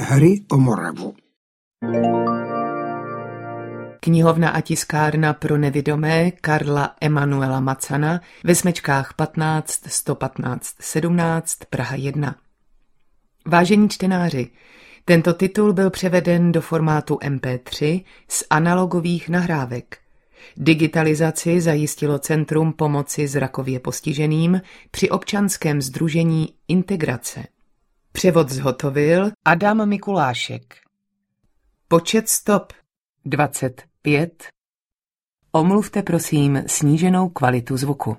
Hry o Moravu. Knihovna a tiskárna pro nevidomé Karla Emanuela Macana ve smečkách 15 115 17 Praha 1. Vážení čtenáři, tento titul byl převeden do formátu MP3 z analogových nahrávek. Digitalizaci zajistilo Centrum pomoci zrakově postiženým při občanském sdružení Integrace. Převod zhotovil Adam Mikulášek. Počet stop 25. Omluvte prosím sníženou kvalitu zvuku.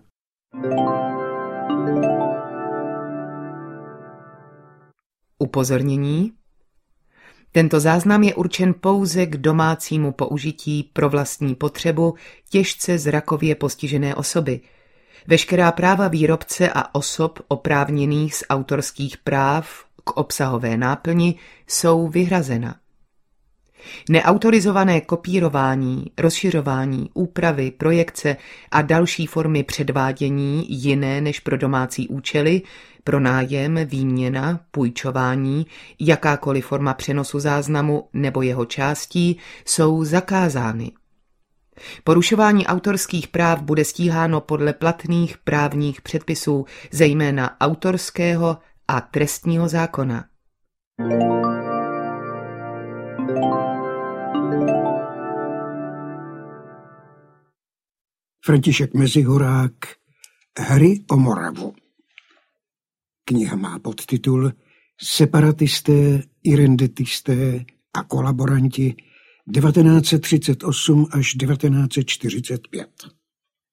Upozornění. Tento záznam je určen pouze k domácímu použití pro vlastní potřebu těžce zrakově postižené osoby. Veškerá práva výrobce a osob oprávněných z autorských práv k obsahové náplni jsou vyhrazena. Neautorizované kopírování, rozšiřování, úpravy, projekce a další formy předvádění jiné než pro domácí účely, pronájem, výměna, půjčování, jakákoliv forma přenosu záznamu nebo jeho částí jsou zakázány. Porušování autorských práv bude stíháno podle platných právních předpisů, zejména autorského a trestního zákona. František Mezihorák. Hry o Moravu. Kniha má podtitul Separatisté, irendetisté a kolaboranti 1938 až 1945.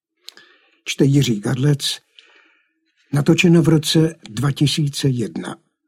Čte Jiří Kadlec, natočeno v roce 2001.